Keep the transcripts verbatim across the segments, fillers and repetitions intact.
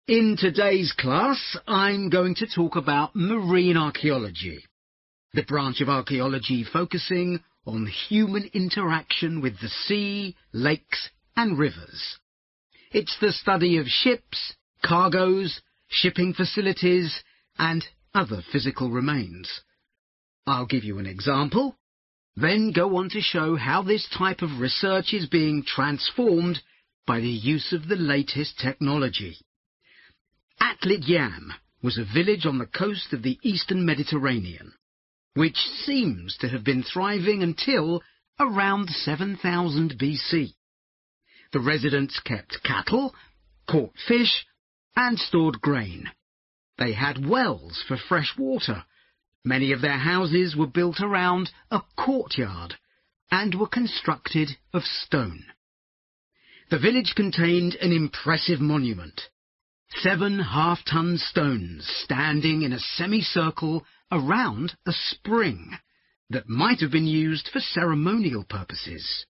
In today's class, I'm going to talk about marine archaeology, the branch of archaeology focusing on human interaction with the sea, lakes and rivers. It's the study of ships, cargoes, shipping facilities and other physical remains. I'll give you an example, then go on to show how this type of research is being transformed by the use of the latest technology. Atlit Yam was a village on the coast of the eastern Mediterranean, which seems to have been thriving until around seven thousand B C. The residents kept cattle, caught fish, and stored grain. They had wells for fresh water. Many of their houses were built around a courtyard and were constructed of stone. The village contained an impressive monument. Seven half-ton stones standing in a semicircle around a spring that might have been used for ceremonial purposes.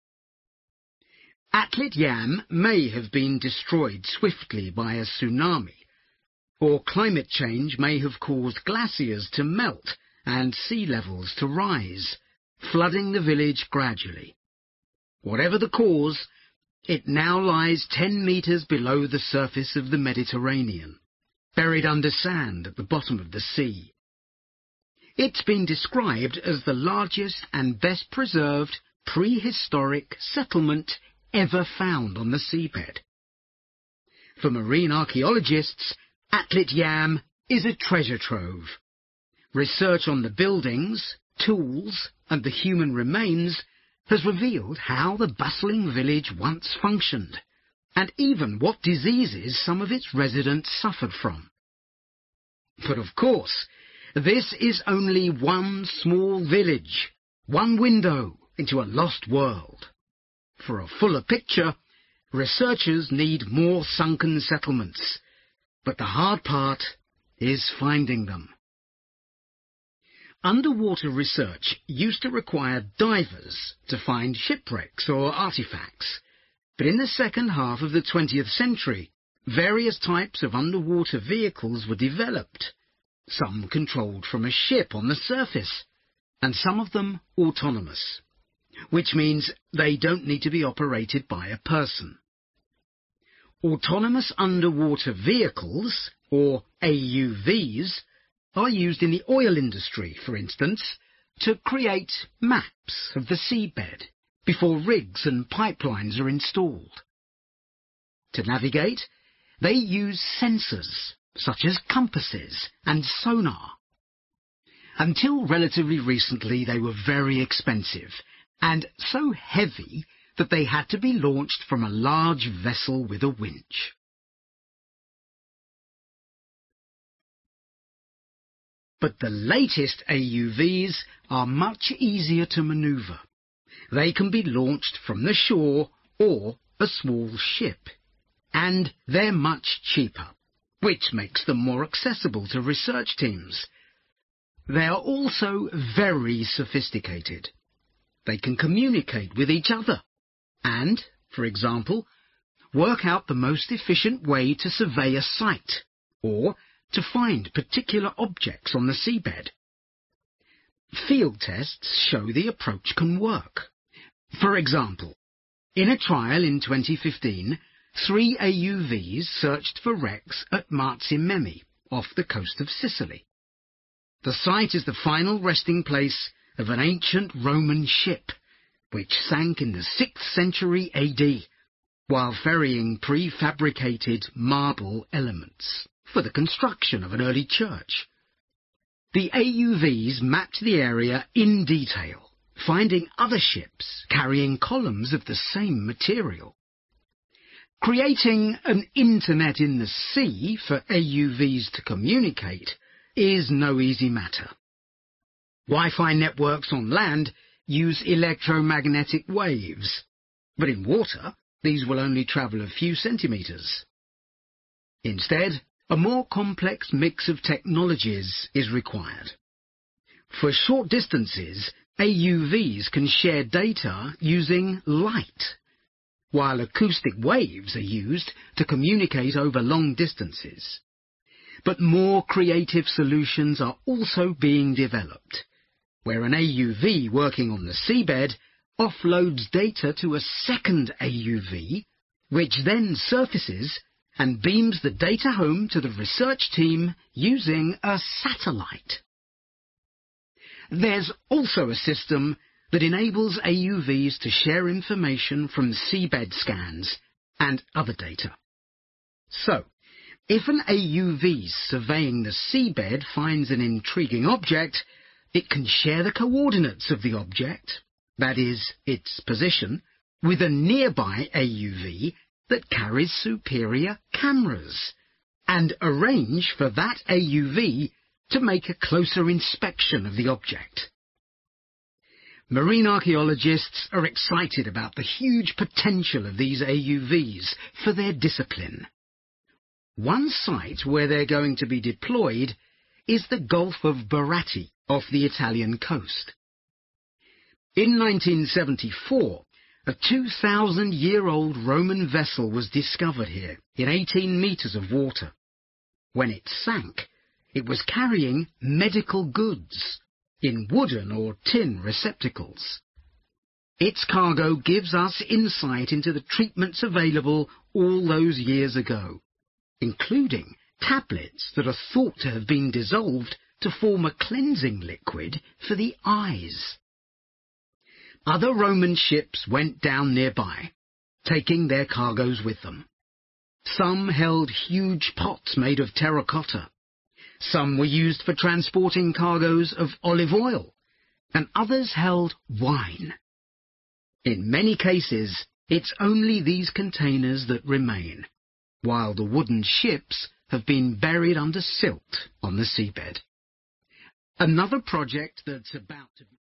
Atlit Yam may have been destroyed swiftly by a tsunami, or climate change may have caused glaciers to melt and sea levels to rise, flooding the village gradually. Whatever the cause, it now lies ten metres below the surface of the Mediterranean, buried under sand at the bottom of the sea. It's been described as the largest and best preserved prehistoric settlement ever found on the seabed. For marine archaeologists, Atlit Yam is a treasure trove. Research on the buildings, tools and the human remains has revealed how the bustling village once functioned, and even what diseases some of its residents suffered from. But of course, this is only one small village, one window into a lost world. For a fuller picture, researchers need more sunken settlements, but the hard part is finding them. Underwater research used to require divers to find shipwrecks or artifacts, but in the second half of the twentieth century, various types of underwater vehicles were developed, some controlled from a ship on the surface, and some of them autonomous, which means they don't need to be operated by a person. Autonomous underwater vehicles, or A U Vs, are used in the oil industry, for instance, to create maps of the seabed before rigs and pipelines are installed. To navigate, they use sensors such as compasses and sonar. Until relatively recently, they were very expensive and so heavy that they had to be launched from a large vessel with a winch. But the latest A U Vs are much easier to manoeuvre. They can be launched from the shore or a small ship, and they're much cheaper, which makes them more accessible to research teams. They are also very sophisticated. They can communicate with each other and, for example, work out the most efficient way to survey a site or to find particular objects on the seabed. Field tests show the approach can work. For example, in a trial in twenty fifteen, three A U Vs searched for wrecks at Marzimemi, off the coast of Sicily. The site is the final resting place of an ancient Roman ship, which sank in the sixth century A D, while ferrying prefabricated marble elements for the construction of an early church. The A U Vs mapped the area in detail, finding other ships carrying columns of the same material. Creating an internet in the sea for A U Vs to communicate is no easy matter. Wi-Fi networks on land use electromagnetic waves, but in water these will only travel a few centimetres. Instead, a more complex mix of technologies is required. For short distances, A U Vs can share data using light. while acoustic waves are used to communicate over long distances. But more creative solutions are also being developed, where an A U V working on the seabed offloads data to a second A U V, which then surfaces and beams the data home to the research team using a satellite. There's also a system that enables A U Vs to share information from seabed scans and other data. So, if an A U V surveying the seabed finds an intriguing object, it can share the coordinates of the object, that is, its position, with a nearby A U V that carries superior cameras, and arrange for that A U V to make a closer inspection of the object. Marine archaeologists are excited about the huge potential of these A U Vs for their discipline. One site where they're going to be deployed is the Gulf of Baratti off the Italian coast. In nineteen seventy-four, a two thousand year old Roman vessel was discovered here in eighteen metres of water. When it sank, it was carrying medical goods in wooden or tin receptacles. Its cargo gives us insight into the treatments available all those years ago, including tablets that are thought to have been dissolved to form a cleansing liquid for the eyes. Other Roman ships went down nearby, taking their cargoes with them. Some held huge pots made of terracotta. Some were used for transporting cargoes of olive oil, and others held wine. In many cases, it's only these containers that remain, while the wooden ships have been buried under silt on the seabed. Another project that's about to be